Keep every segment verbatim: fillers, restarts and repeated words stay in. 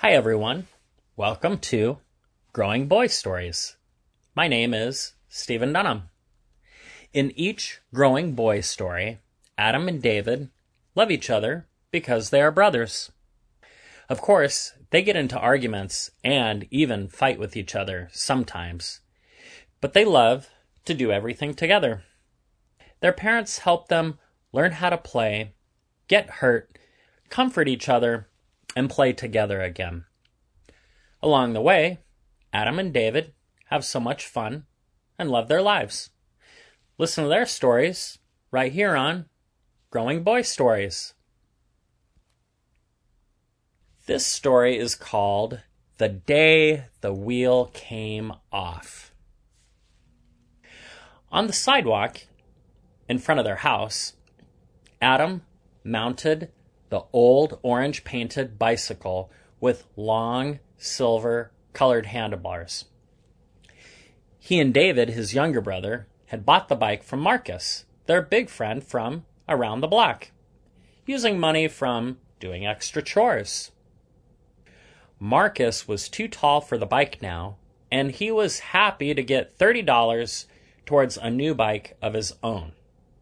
Hi everyone, welcome to Growing Boy Stories. My name is Stephen Dunham. In each Growing Boy story, Adam and David love each other because they are brothers. Of course, they get into arguments and even fight with each other sometimes, but they love to do everything together. Their parents help them learn how to play, get hurt, comfort each other, and play together again. Along the way, Adam and David have so much fun and love their lives. Listen to their stories right here on Growing Boy Stories. This story is called The Day the Wheel Came Off. On the sidewalk in front of their house, Adam mounted the old orange-painted bicycle with long, silver-colored handlebars. He and David, his younger brother, had bought the bike from Marcus, their big friend from around the block, using money from doing extra chores. Marcus was too tall for the bike now, and he was happy to get thirty dollars towards a new bike of his own.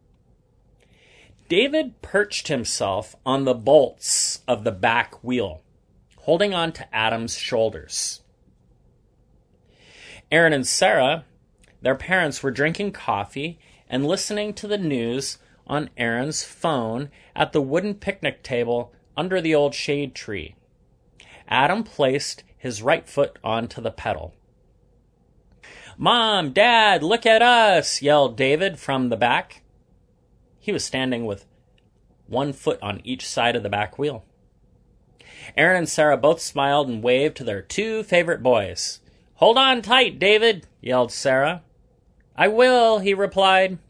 David perched himself on the bolts of the back wheel, holding on to Adam's shoulders. Aaron and Sarah, their parents, were drinking coffee and listening to the news on Aaron's phone at the wooden picnic table under the old shade tree. Adam placed his right foot onto the pedal. "Mom, Dad, look at us!" yelled David from the back. He was standing with one foot on each side of the back wheel. Aaron and Sarah both smiled and waved to their two favorite boys. "Hold on tight, David," yelled Sarah. "I will," he replied.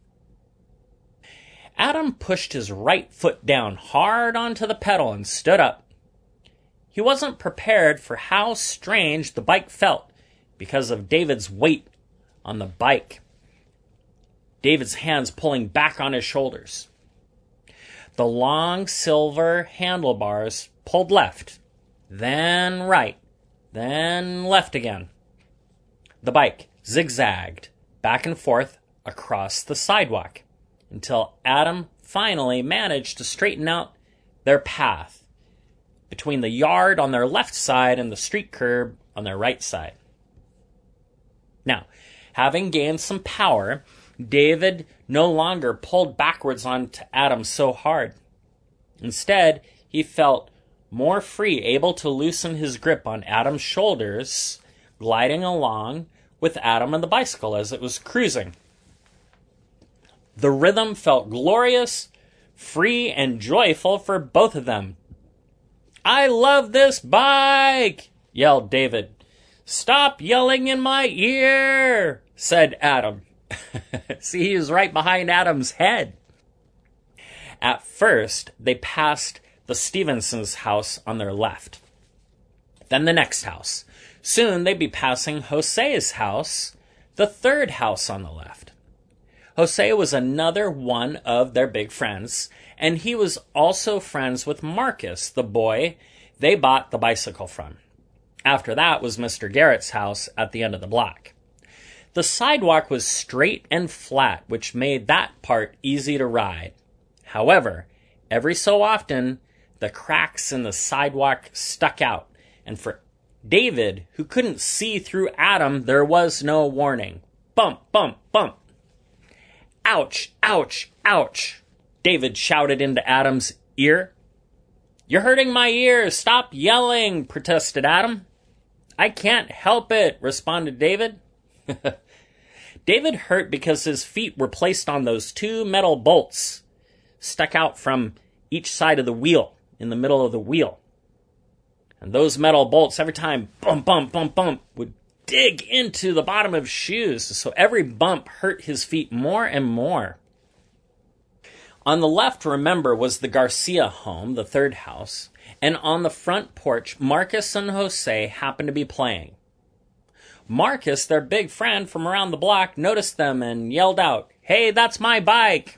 Adam pushed his right foot down hard onto the pedal and stood up. He wasn't prepared for how strange the bike felt because of David's weight on the bike. David's hands pulling back on his shoulders. The long silver handlebars pulled left, then right, then left again. The bike zigzagged back and forth across the sidewalk until Adam finally managed to straighten out their path between the yard on their left side and the street curb on their right side. Now, having gained some power, David no longer pulled backwards onto Adam so hard. Instead, he felt more free, able to loosen his grip on Adam's shoulders, gliding along with Adam and the bicycle as it was cruising. The rhythm felt glorious, free, and joyful for both of them. "I love this bike!" yelled David. "Stop yelling in my ear!" said Adam. See, he was right behind Adam's head. At first, they passed the Stevensons' house on their left. Then the next house. Soon they'd be passing Jose's house, the third house on the left. Jose was another one of their big friends, and he was also friends with Marcus, the boy they bought the bicycle from. After that was Mister Garrett's house at the end of the block. The sidewalk was straight and flat, which made that part easy to ride. However, every so often, the cracks in the sidewalk stuck out, and for David, who couldn't see through Adam, there was no warning. Bump, bump, bump. "Ouch, ouch, ouch," David shouted into Adam's ear. "You're hurting my ears. Stop yelling," protested Adam. "I can't help it," responded David. David hurt because his feet were placed on those two metal bolts stuck out from each side of the wheel, in the middle of the wheel. And those metal bolts, every time, bump, bump, bump, bump, would dig into the bottom of his shoes, so every bump hurt his feet more and more. On the left, remember, was the Garcia home, the third house, and on the front porch, Marcus and Jose happened to be playing. Marcus, their big friend from around the block, noticed them and yelled out, "Hey, that's my bike!"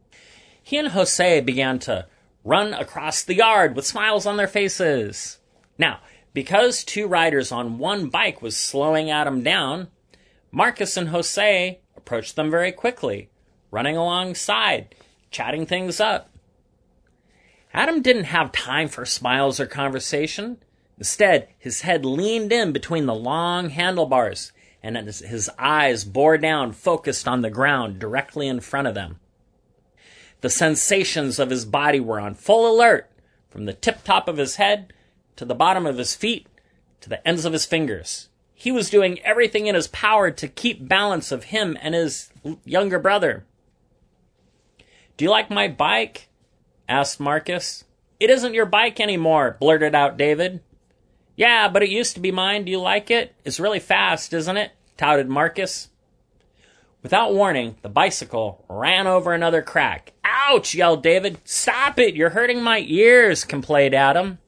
He and Jose began to run across the yard with smiles on their faces. Now, because two riders on one bike was slowing Adam down, Marcus and Jose approached them very quickly, running alongside, chatting things up. Adam didn't have time for smiles or conversation. Instead, his head leaned in between the long handlebars, and his, his eyes bore down, focused on the ground directly in front of them. The sensations of his body were on full alert, from the tip-top of his head to the bottom of his feet to the ends of his fingers. He was doing everything in his power to keep balance of him and his younger brother. "Do you like my bike?" asked Marcus. "It isn't your bike anymore," blurted out David. "Yeah, but it used to be mine. Do you like it? It's really fast, isn't it?" touted Marcus. Without warning, the bicycle ran over another crack. "Ouch!" yelled David. "Stop it! You're hurting my ears," complained Adam.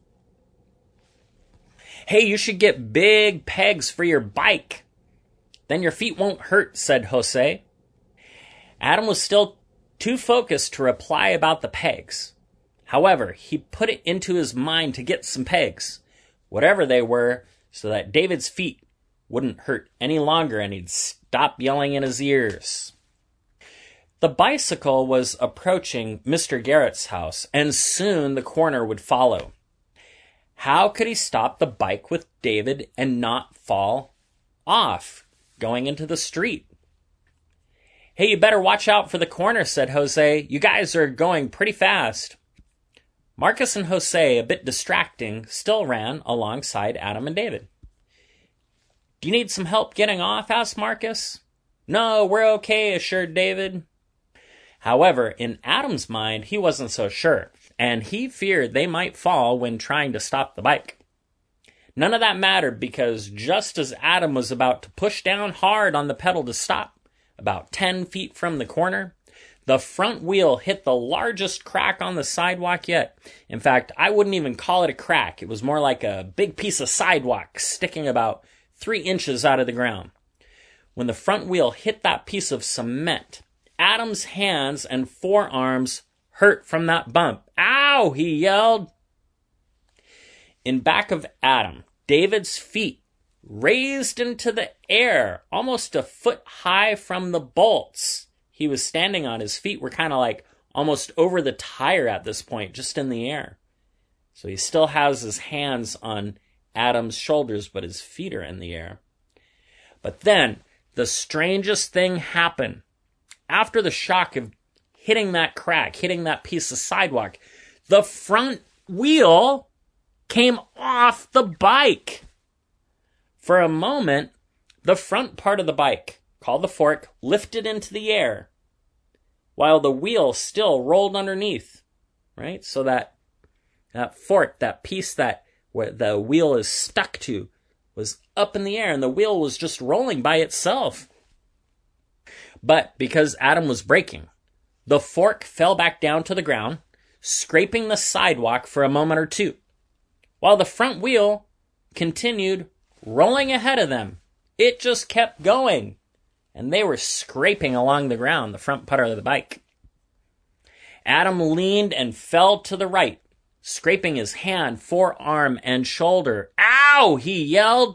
"Hey, you should get big pegs for your bike. Then your feet won't hurt," said Jose. Adam was still too focused to reply about the pegs. However, he put it into his mind to get some pegs, whatever they were, so that David's feet wouldn't hurt any longer and he'd stop yelling in his ears. The bicycle was approaching Mister Garrett's house, and soon the corner would follow. How could he stop the bike with David and not fall off, going into the street? "Hey, you better watch out for the corner," said Jose. "You guys are going pretty fast." Marcus and Jose, a bit distracting, still ran alongside Adam and David. "Do you need some help getting off?" asked Marcus. "No, we're okay," assured David. However, in Adam's mind, he wasn't so sure, and he feared they might fall when trying to stop the bike. None of that mattered, because just as Adam was about to push down hard on the pedal to stop, about ten feet from the corner, the front wheel hit the largest crack on the sidewalk yet. In fact, I wouldn't even call it a crack. It was more like a big piece of sidewalk sticking about three inches out of the ground. When the front wheel hit that piece of cement, Adam's hands and forearms hurt from that bump. "Ow!" he yelled. In back of Adam, David's feet raised into the air, almost a foot high from the bolts he was standing on. His feet were kind of like almost over the tire at this point, just in the air. So he still has his hands on Adam's shoulders, but his feet are in the air. But then, the strangest thing happened. After the shock of hitting that crack, hitting that piece of sidewalk, the front wheel came off the bike. For a moment, the front part of the bike, called the fork, lifted into the air, while the wheel still rolled underneath, right? So that that fork, that piece that where the wheel is stuck to, was up in the air, and the wheel was just rolling by itself. But because Adam was braking, the fork fell back down to the ground, scraping the sidewalk for a moment or two, while the front wheel continued rolling ahead of them. It just kept going, and they were scraping along the ground, the front part of the bike. Adam leaned and fell to the right, scraping his hand, forearm, and shoulder. "Ow!" he yelled.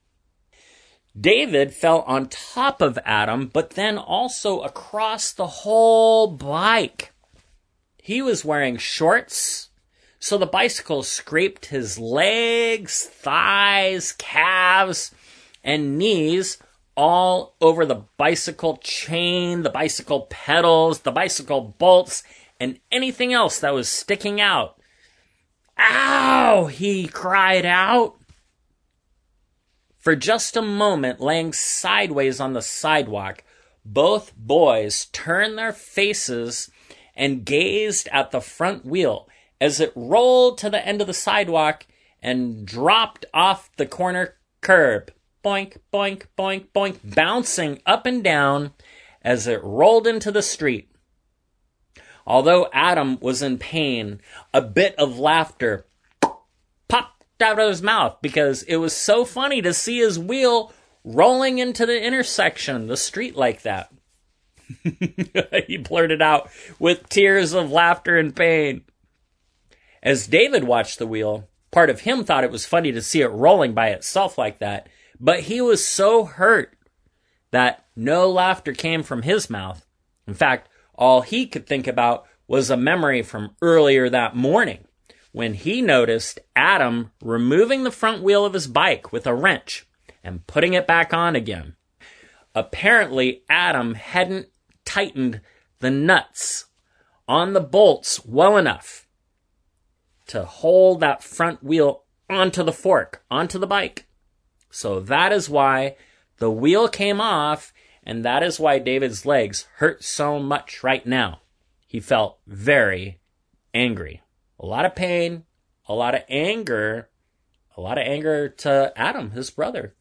David fell on top of Adam, but then also across the whole bike. He was wearing shorts, so the bicycle scraped his legs, thighs, calves, and knees all over the bicycle chain, the bicycle pedals, the bicycle bolts, and anything else that was sticking out. "Ow!" he cried out. For just a moment, laying sideways on the sidewalk, both boys turned their faces and gazed at the front wheel as it rolled to the end of the sidewalk and dropped off the corner curb. Boink, boink, boink, boink, bouncing up and down as it rolled into the street. Although Adam was in pain, a bit of laughter popped out of his mouth because it was so funny to see his wheel rolling into the intersection, the street like that. He blurted out with tears of laughter and pain. As David watched the wheel, Part of him thought it was funny to see it rolling by itself like that, but he was so hurt that no laughter came from his mouth. In fact, all he could think about was a memory from earlier that morning when he noticed Adam removing the front wheel of his bike with a wrench and putting it back on again. Apparently, Adam hadn't tightened the nuts on the bolts well enough to hold that front wheel onto the fork, onto the bike. So that is why the wheel came off, and that is why David's legs hurt so much right now. He felt very angry. A lot of pain, a lot of anger, a lot of anger to Adam, his brother.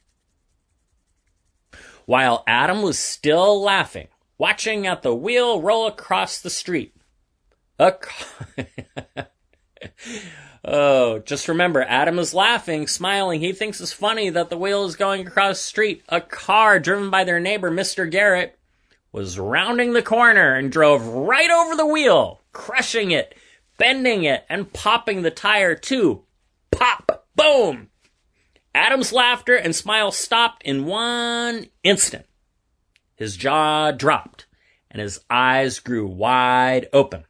While Adam was still laughing, watching at the wheel roll across the street, a car... Oh, just remember, Adam is laughing, smiling. He thinks it's funny that the wheel is going across the street. A car driven by their neighbor, Mister Garrett, was rounding the corner and drove right over the wheel, crushing it, bending it, and popping the tire too. Pop! Boom! Adam's laughter and smile stopped in one instant. His jaw dropped, and his eyes grew wide open.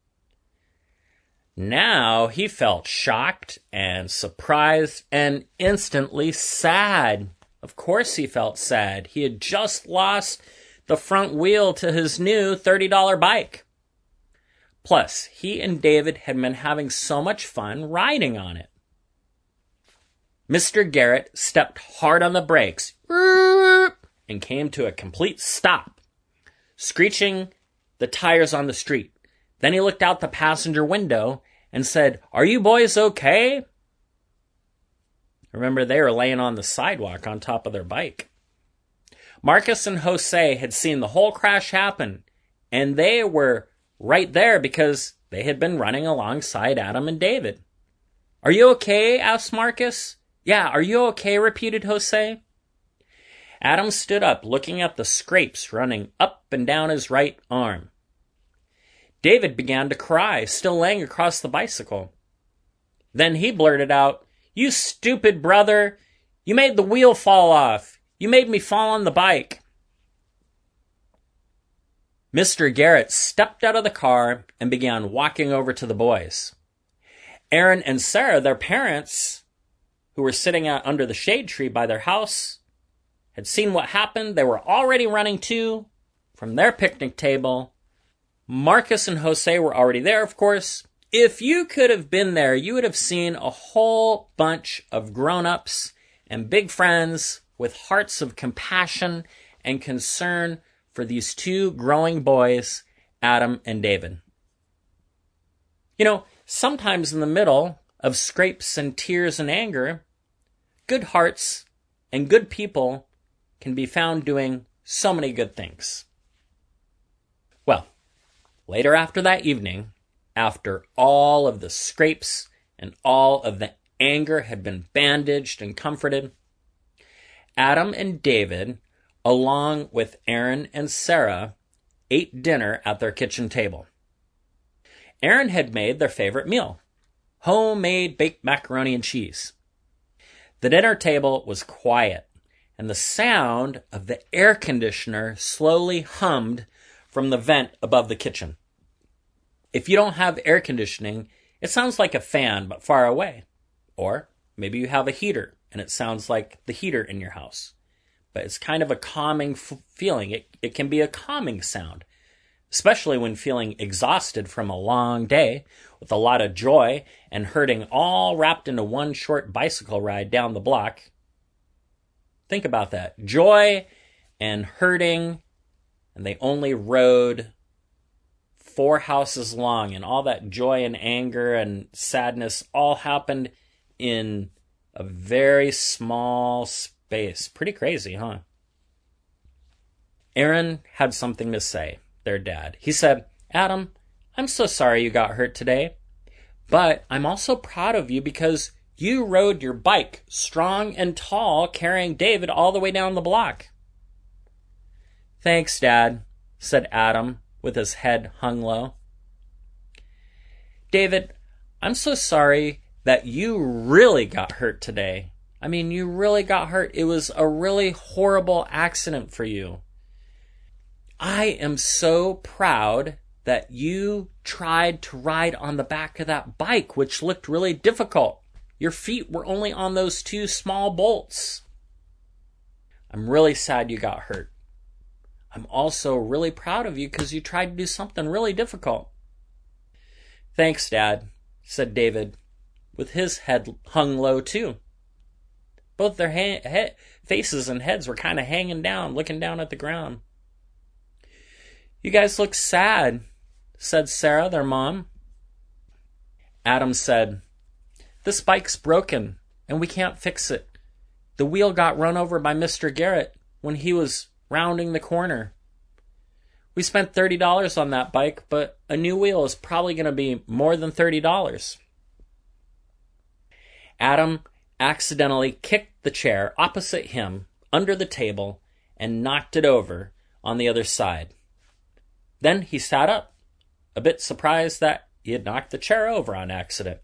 Now he felt shocked and surprised and instantly sad. Of course he felt sad. He had just lost the front wheel to his new thirty dollars bike. Plus, he and David had been having so much fun riding on it. Mister Garrett stepped hard on the brakes and came to a complete stop, screeching the tires on the street. Then he looked out the passenger window and said, "Are you boys okay?" Remember, they were laying on the sidewalk on top of their bike. Marcus and Jose had seen the whole crash happen, and they were right there because they had been running alongside Adam and David. "Are you okay?" asked Marcus. "Yeah, are you okay?" repeated Jose. Adam stood up, looking at the scrapes running up and down his right arm. David began to cry, still laying across the bicycle. Then he blurted out, "You stupid brother! You made the wheel fall off! You made me fall on the bike!" Mister Garrett stepped out of the car and began walking over to the boys. Aaron and Sarah, their parents, who were sitting out under the shade tree by their house, had seen what happened. They were already running too from their picnic table. Marcus and Jose were already there, of course. If you could have been there, you would have seen a whole bunch of grown-ups and big friends with hearts of compassion and concern for these two growing boys, Adam and David. You know, sometimes in the middle of scrapes and tears and anger, good hearts and good people can be found doing so many good things. Well, later after that evening, after all of the scrapes and all of the anger had been bandaged and comforted, Adam and David, along with Aaron and Sarah, ate dinner at their kitchen table. Aaron had made their favorite meal, homemade baked macaroni and cheese. The dinner table was quiet, and the sound of the air conditioner slowly hummed from the vent above the kitchen. If you don't have air conditioning, it sounds like a fan, but far away. Or maybe you have a heater, and it sounds like the heater in your house. But it's kind of a calming f- feeling. It, it can be a calming sound, especially when feeling exhausted from a long day with a lot of joy and hurting all wrapped into one short bicycle ride down the block. Think about that. Joy and hurting, and they only rode four houses long, and all that joy and anger and sadness all happened in a very small space. Pretty crazy, huh? Aaron had something to say, their dad. He said, "Adam, I'm so sorry you got hurt today, but I'm also proud of you because you rode your bike strong and tall, carrying David all the way down the block." "Thanks, Dad," said Adam, with his head hung low. "David, I'm so sorry that you really got hurt today. I mean, you really got hurt. It was a really horrible accident for you. I am so proud that you tried to ride on the back of that bike, which looked really difficult. Your feet were only on those two small bolts. I'm really sad you got hurt. I'm also really proud of you because you tried to do something really difficult. Thanks, Dad, said David, with his head hung low too. Both their ha- he- faces and heads were kind of hanging down, looking down at the ground. You guys look sad, said Sarah, their mom. Adam said, this bike's broken, and we can't fix it. The wheel got run over by Mister Garrett when he was rounding the corner. We spent thirty dollars on that bike, but a new wheel is probably going to be more than thirty dollars. Adam accidentally kicked the chair opposite him under the table and knocked it over on the other side. Then he sat up, a bit surprised that he had knocked the chair over on accident.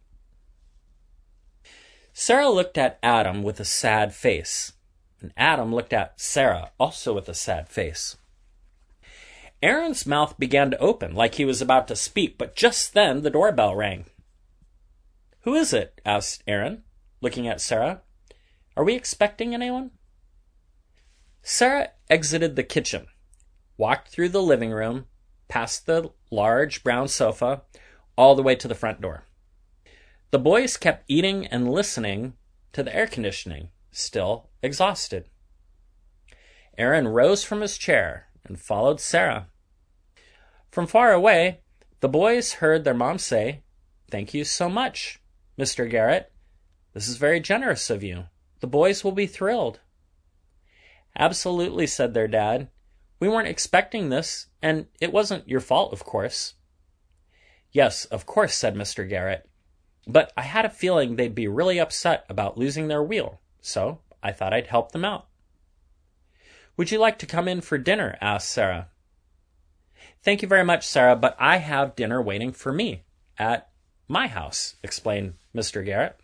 Sarah looked at Adam with a sad face, and Adam looked at Sarah also with a sad face. Aaron's mouth began to open like he was about to speak, but just then the doorbell rang. Who is it? Asked Aaron, looking at Sarah. Are we expecting anyone? Sarah exited the kitchen, walked through the living room, past the large brown sofa, all the way to the front door. The boys kept eating and listening to the air conditioning, still exhausted. Aaron rose from his chair and followed Sarah. From far away, the boys heard their mom say, Thank you so much, Mister Garrett. This is very generous of you. The boys will be thrilled. Absolutely, said their dad. We weren't expecting this, and it wasn't your fault, of course. Yes, of course, said Mister Garrett. But I had a feeling they'd be really upset about losing their wheel, so I thought I'd help them out. Would you like to come in for dinner? Asked Sarah. Thank you very much, Sarah, but I have dinner waiting for me at my house, explained Mister Garrett.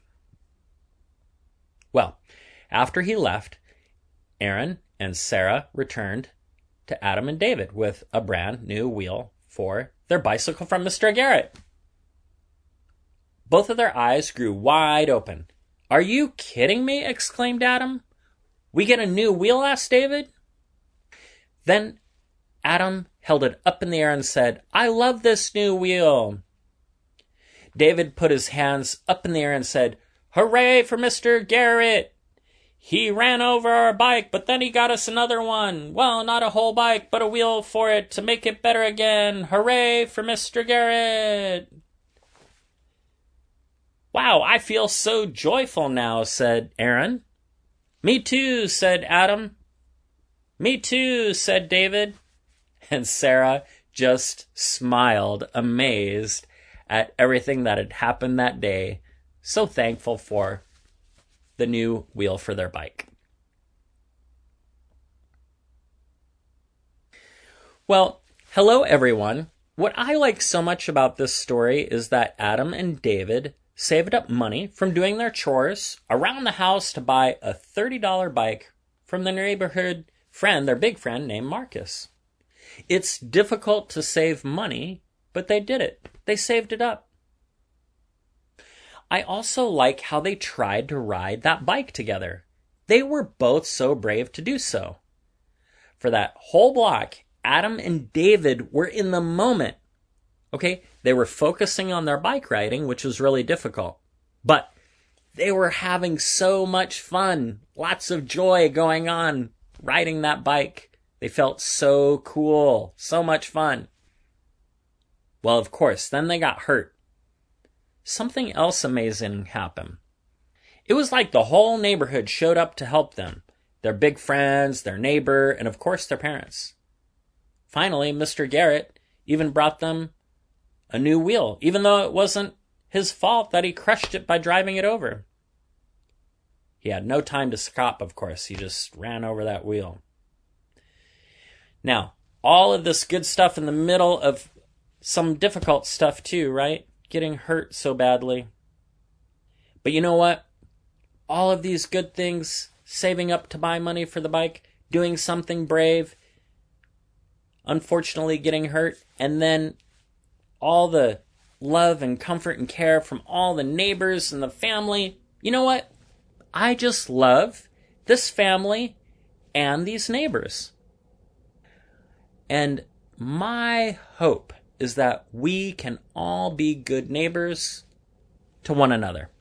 Well, after he left, Aaron and Sarah returned to Adam and David with a brand new wheel for their bicycle from Mister Garrett. Both of their eyes grew wide open. Are you kidding me? Exclaimed Adam. We get a new wheel? Asked David. Then Adam held it up in the air and said, I love this new wheel. David put his hands up in the air and said, Hooray for Mister Garrett! He ran over our bike, but then he got us another one. Well, not a whole bike, but a wheel for it to make it better again. Hooray for Mister Garrett! Wow, I feel so joyful now, said Aaron. Me too, said Adam. Me too, said David. And Sarah just smiled, amazed at everything that had happened that day, so thankful for the new wheel for their bike. Well, hello everyone. What I like so much about this story is that Adam and David saved up money from doing their chores around the house to buy a thirty dollars bike from their neighborhood friend, their big friend named Marcus. It's difficult to save money, but they did it. They saved it up. I also like how they tried to ride that bike together. They were both so brave to do so. For that whole block, Adam and David were in the moment. Okay, they were focusing on their bike riding, which was really difficult. But they were having so much fun, lots of joy going on riding that bike. They felt so cool, so much fun. Well, of course, then they got hurt. Something else amazing happened. It was like the whole neighborhood showed up to help them. Their big friends, their neighbor, and of course their parents. Finally, Mister Garrett even brought them a new wheel, even though it wasn't his fault that he crushed it by driving it over. He had no time to stop, of course. He just ran over that wheel. Now, all of this good stuff in the middle of some difficult stuff too, right? Getting hurt so badly. But you know what? All of these good things, saving up to buy money for the bike, doing something brave, unfortunately getting hurt, and then all the love and comfort and care from all the neighbors and the family. You know what? I just love this family and these neighbors. And my hope is that we can all be good neighbors to one another.